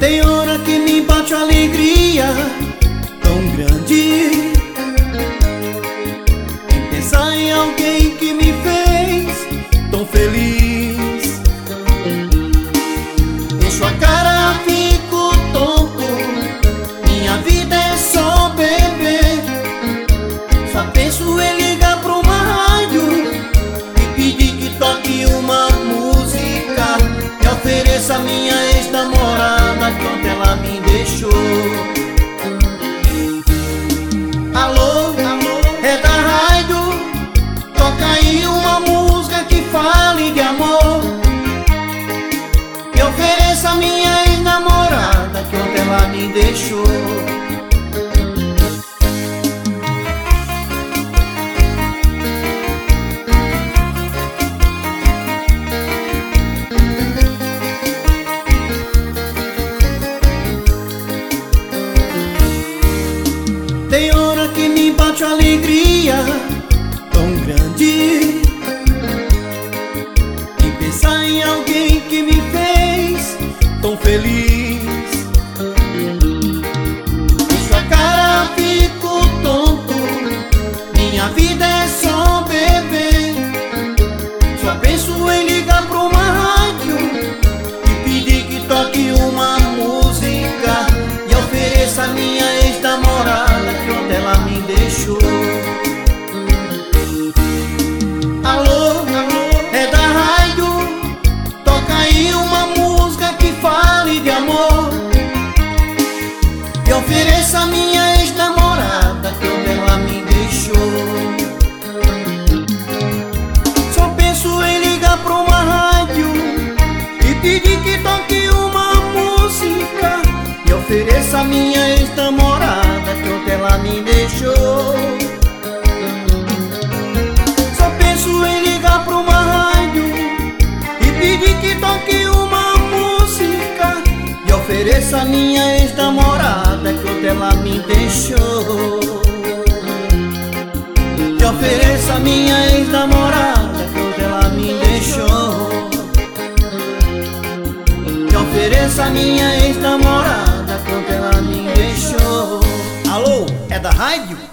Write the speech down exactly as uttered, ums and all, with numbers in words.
Tem hora que me bate uma alegria tão grande em pensar em alguém que me fez tão feliz. Em sua cara fico tonto, minha vida é só beber. Só penso em ligar pra uma rádio e pedir que toque uma música e ofereça a minha ex-namorada que ontem ela me deixou. Alô, alô, é da rádio, toca aí uma música que fale de amor e ofereça a minha ex-namorada que ontem ela me deixou. Tem hora que me bate uma alegria tão grande em pensar em alguém que me fez tão feliz. Em sua cara fico tonto, minha vida é só beber. Só penso em ligar pra uma rádio e pedir que toque uma música e ofereça a minha ex-namorada que ontem ela me deixou. Alô, alô, é da rádio, toca aí uma música que fale de amor e ofereça a minha ex-namorada que ontem ela me deixou. Só penso em ligar pra uma rádio e pedir que toque uma música e ofereça a minha ex-namorada que ontem ela me deixou. Só penso em ligar pra uma rádio e pedir que toque uma música e ofereça a minha ex-namorada que ontem ela me deixou. E ofereça a minha ex-namorada que ontem ela me deixou. E ofereça a minha ex-namorada que ontem ela me deixou. Alô, é da rádio?